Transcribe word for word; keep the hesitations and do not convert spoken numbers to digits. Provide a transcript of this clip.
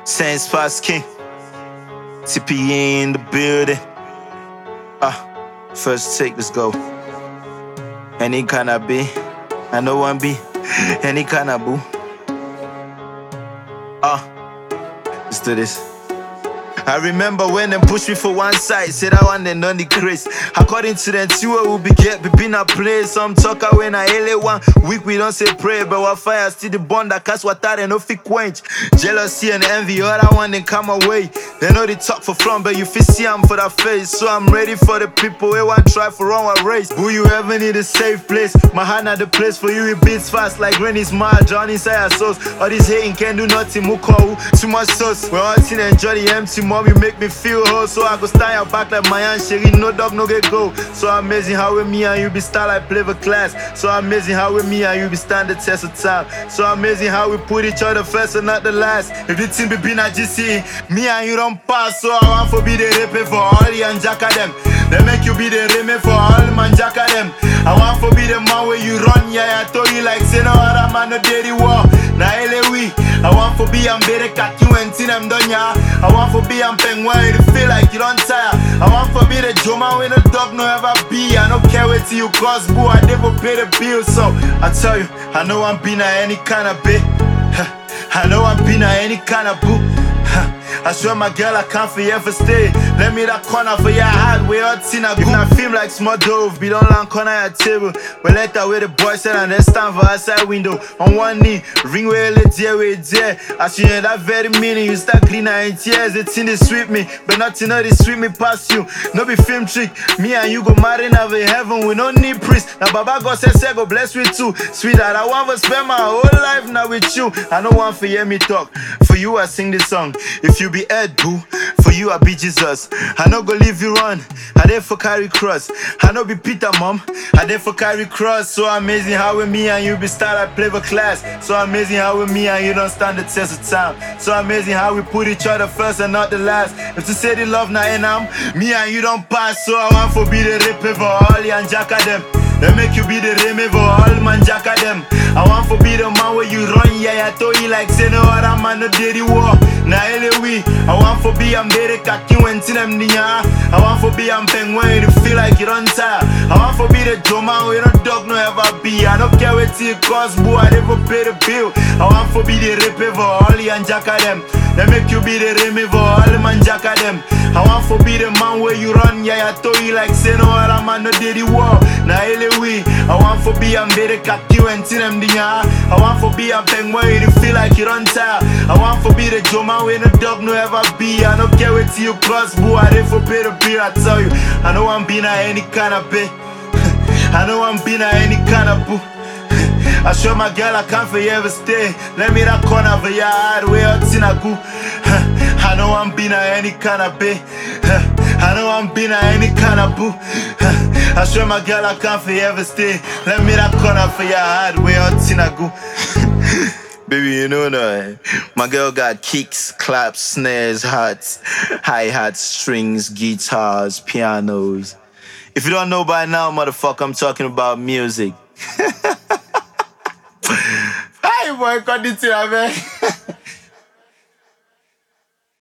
Saints Fast King, T P in the building. Ah, first take, let's go. Any kind of be, I know one be, any kind of boo. Ah, let's do this. I remember when them pushed me for one side, said I want them on the craze. According to them, two will be get be in a place. Some talk when I L A one week we don't say pray, but what fire still the bond that cast water and no fit quench. Jealousy and envy, other one then come away. They know they talk for front, but you feel see I'm for the face. So I'm ready for the people who want try for wrong a race. Who you ever need a safe place? My hand at the place for you, it beats fast like Granny's mad. John inside our sauce. All this hating can't do nothing, who call too much sauce. We're all seen enjoy the empty mom, you make me feel whole. So I go stand your back like my aunt Sherry, no dog, no get go. So amazing how with me and you be style like play for class. So amazing how with me and you be stand the test of time. So amazing how we put each other first and not the last. If the team be been at G C, me and you don't pass. So I want for be the repe for all the and jack of them. They make you be the reme for all the man jack of them. I want for be the man where you run, yeah, I told you like say no other man no dirty war. Now L A we, I want for be I'm better cat you and see them done ya. I want for be I'm paying why you feel like you don't tire. I want for be the Joma when the dog no ever be. I don't care what you cost, boo, I never pay the bill. So I tell you, I know I'm being any kind of bit. I know I'm being any kind of boo. I swear my girl I can't forever stay. Let me that corner for your heart where all teen I go. I feel like small dove, be don't land corner at table. But let that way the boy said and then stand for outside window. On one knee, ring where let dear way dear. I see you that very meaning, you start cleaning in tears. It's in the sweet me, but nothing know they sweet me past you. No be film trick, me and you go marry now in heaven. We don't need priest. Now Baba God says say go bless with too. Sweetheart, I want to spend my whole life now with you. I don't want to hear me talk. For you I sing this song. If you be Ed boo, for you I be Jesus. I no go leave you run, I there for carry cross. I no be Peter mom, I there for carry cross. So amazing how with me and you be style like play for class. So amazing how with me and you don't stand the test of time. So amazing how we put each other first and not the last. If to say the love now and I'm, me and you don't pass. So I want for be the rip for all the and jack of them. They make you be the reme for all man jack of them. I want for be the man where you run, yeah, I told you like say no other man no dirty war. Now L A we, I want for be I'm better cocky when see them niya. I want for be I'm paying when you feel like you don't tire. I want for be the Joma where no dog no ever be. I don't care what it cost, boo, I never pay the bill. I want for be the repe for all the and jack of them. They make you be the reme for all the man jack of them. I want for be the man where you run, yeah, I told you like say no other man no dirty war. Now L A we, I want for be I'm better cocky when see them niya. I want for be I'm paying when you feel like you don't tire. I want for be the Joma where no dog no ever be. I don't care what you cost, boo, I did for pay the bill. I tell you, I know I'm being any kind of bit. I know I'm being any kind of boo. I swear my girl I can't forever stay. Let me that corner for your heart where all teen I go. I know I'm being any kind of bit. I know I'm being any kind of boo. I swear my girl I can't forever stay. Let me that corner for your heart where all teen I go. Baby, you know no, my girl got kicks, claps, snares, hats, hi-hats, strings, guitars, pianos. If you don't know by now, motherfucker, I'm talking about music. Hi boy, continue, man.